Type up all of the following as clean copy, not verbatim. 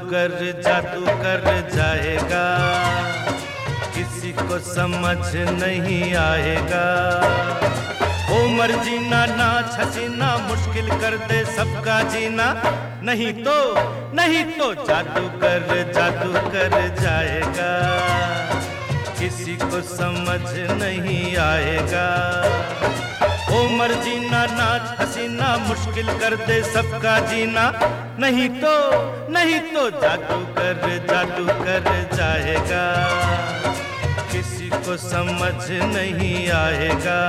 जादू कर जाएगा, किसी को समझ नहीं आएगा। उमर जीना नाच हसीना मुश्किल कर दे सबका जीना, नहीं तो जादू कर जाएगा, किसी को समझ नहीं आएगा। उमर जीना नाच हसीना मुश्किल कर दे सबका जीना, नहीं तो जादू कर जाएगा, किसी को समझ नहीं आएगा।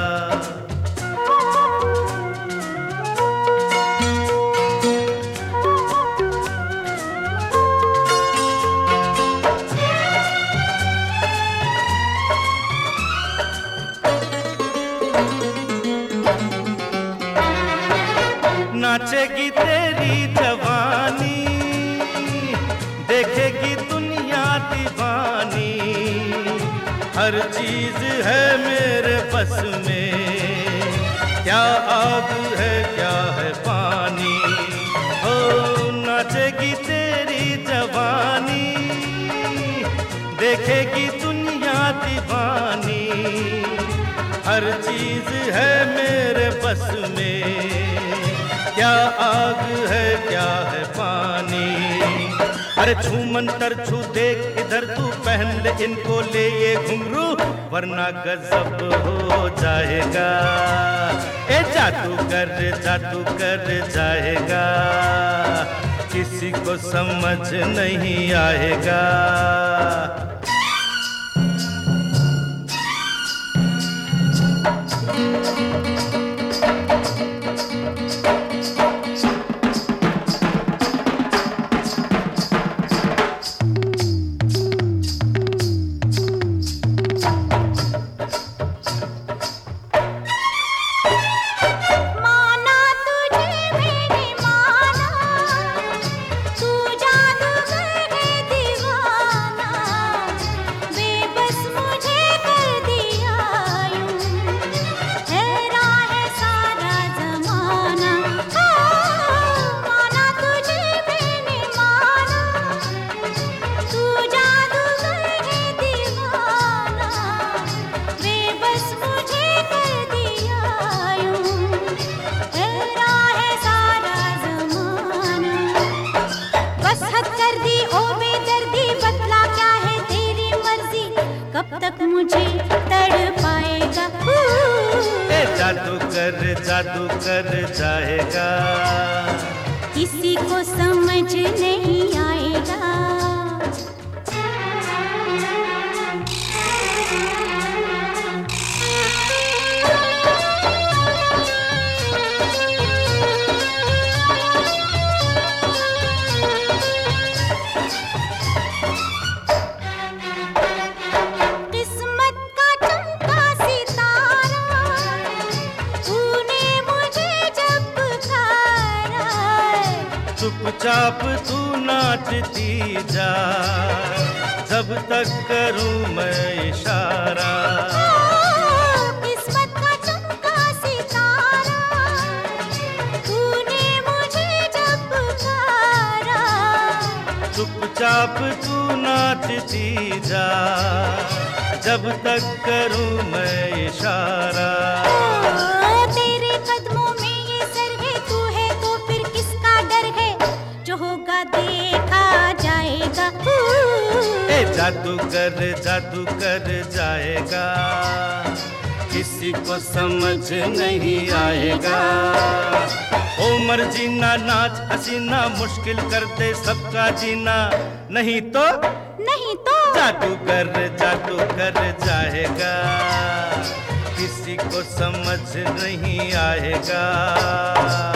नाचेगी तेरी जवानी, देखेगी दुनिया दीवानी, हर चीज है मेरे बस में, क्या आग है क्या है पानी। हो नाचेगी तेरी जवानी, देखेगी दुनिया दीवानी, हर चीज है मेरे बस में, क्या आग है क्या है पानी। अरे छू मंतर छू देख इधर तू पहन ले इनको ले ये घुंघरू, वरना गजब हो जाएगा। ए जादू कर जाएगा, किसी को समझ नहीं आएगा। मुझे तड़पाएगा। जादू कर जाएगा, किसी को समझ नहीं आएगा। चुपचाप तू नाचती जा, जब तक करूं मैं इशारा। किस्मत का चमका सितारा, तूने मुझे जब पुकारा। चुपचाप तू नाचती जा, जब तक करूं मैं इशारा। तेरे कदमों में ये सर है, तू है तो फिर किसका डर है, जो होगा देखा जाएगा। ए जादू कर जाएगा, किसी को समझ नहीं आएगा। उमर जीना नाच हसीना मुश्किल कर दे सबका जीना, नहीं तो जादू कर जाएगा, किसी को समझ नहीं आएगा।